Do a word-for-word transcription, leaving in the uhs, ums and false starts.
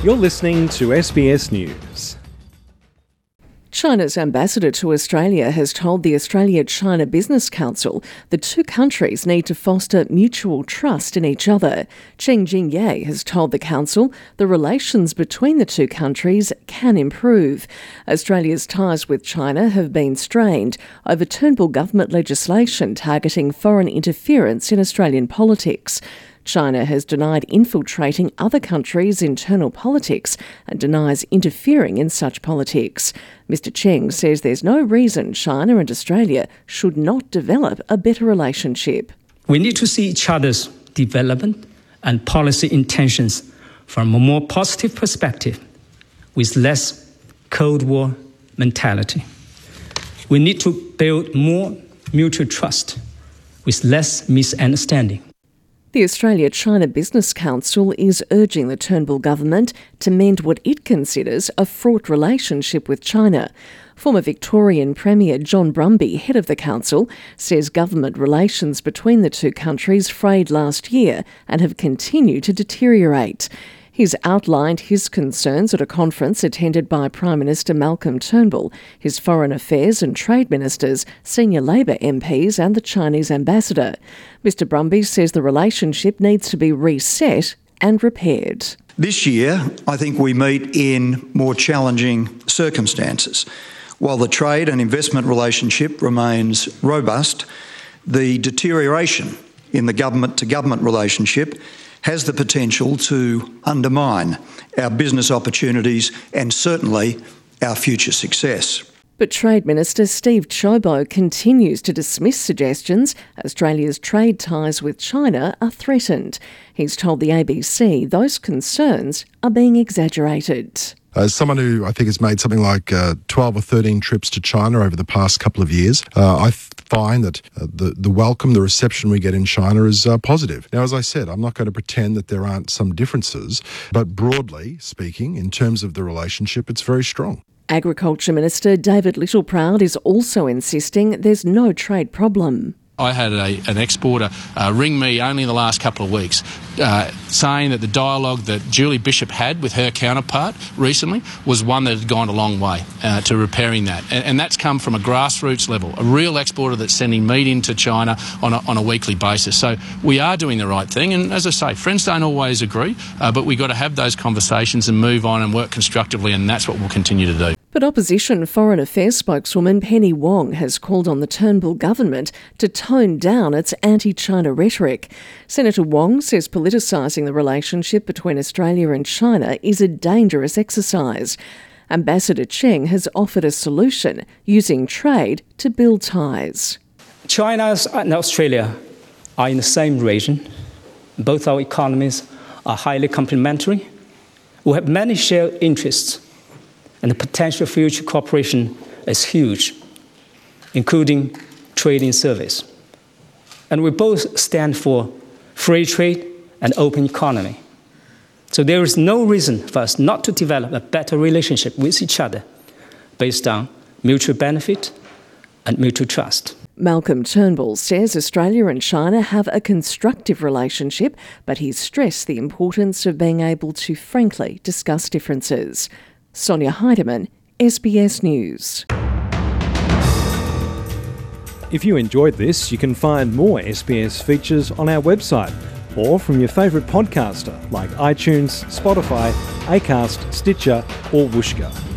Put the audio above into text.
You're listening to S B S News. China's ambassador to Australia has told the Australia-China Business Council the two countries need to foster mutual trust in each other. Cheng Jingye has told the council the relations between the two countries can improve. Australia's ties with China have been strained over Turnbull government legislation targeting foreign interference in Australian politics. China has denied infiltrating other countries' internal politics and denies interfering in such politics. Mister Cheng says there's no reason China and Australia should not develop a better relationship. We need to see each other's development and policy intentions from a more positive perspective, with less Cold War mentality. We need to build more mutual trust with less misunderstanding. The Australia-China Business Council is urging the Turnbull government to mend what it considers a fraught relationship with China. Former Victorian Premier John Brumby, head of the council, says government relations between the two countries frayed last year and have continued to deteriorate. He's outlined his concerns at a conference attended by Prime Minister Malcolm Turnbull, his Foreign Affairs and Trade Ministers, senior Labor M Ps and the Chinese ambassador. Mister Brumby says the relationship needs to be reset and repaired. This year, I think we meet in more challenging circumstances. While the trade and investment relationship remains robust, the deterioration in the government-to-government relationship has the potential to undermine our business opportunities and certainly our future success. But Trade Minister Steve Ciobo continues to dismiss suggestions Australia's trade ties with China are threatened. He's told the A B C those concerns are being exaggerated. As someone who I think has made something like uh, twelve or thirteen trips to China over the past couple of years, uh, I find that uh, the, the welcome, the reception we get in China is uh, positive. Now, as I said, I'm not going to pretend that there aren't some differences, but broadly speaking, in terms of the relationship, it's very strong. Agriculture Minister David Littleproud is also insisting there's no trade problem. I had a, an exporter uh, ring me only in the last couple of weeks uh, saying that the dialogue that Julie Bishop had with her counterpart recently was one that had gone a long way uh, to repairing that. And, and that's come from a grassroots level, a real exporter that's sending meat into China on a, on a weekly basis. So we are doing the right thing. And as I say, friends don't always agree, uh, but we've got to have those conversations and move on and work constructively, and that's what we'll continue to do. But opposition Foreign Affairs spokeswoman Penny Wong has called on the Turnbull government to tone down its anti-China rhetoric. Senator Wong says politicising the relationship between Australia and China is a dangerous exercise. Ambassador Cheng has offered a solution using trade to build ties. China and Australia are in the same region. Both our economies are highly complementary. We have many shared interests, and the potential future cooperation is huge, including trade and service. And we both stand for free trade and open economy. So there is no reason for us not to develop a better relationship with each other based on mutual benefit and mutual trust. Malcolm Turnbull says Australia and China have a constructive relationship, but he's stressed the importance of being able to frankly discuss differences. Sonia Heidemann, S B S News. If you enjoyed this, you can find more S B S features on our website or from your favourite podcaster like iTunes, Spotify, Acast, Stitcher or Whooshkaa.